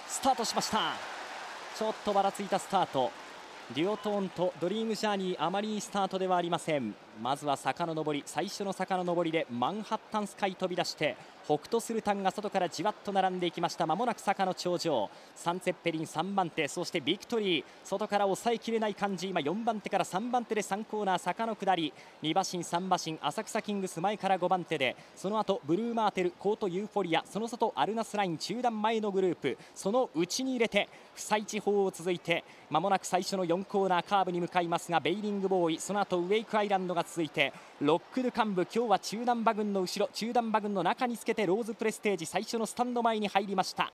スタートしました。ちょっとばらついたスタート。デュオトーンとドリームジャーニー、あまりいいスタートではありません。まずは坂の上り、最初の坂の上りでマンハッタンスカイ飛び出して、北斗スルタンが外からじわっと並んでいきました。まもなく坂の頂上、サンツェッペリン3番手、そしてビクトリー外から抑えきれない感じ。今4番手から3番手で3コーナー坂の下り、2馬身3馬身、浅草キングス前から5番手で、その後ブルーマーテル、コートユーフォリア、その外アルナスライン、中段前のグループ、その内に入れて不採地方を続いて、まもなく最初の4コーナーカーブに向かいますが、ベイリングボーイ、その後ウェイクアイランドが続いて、ロックル幹部、今日は中段馬群の後ろ、中段馬群の中につけてローズプレステージ最初のスタンド前に入りました。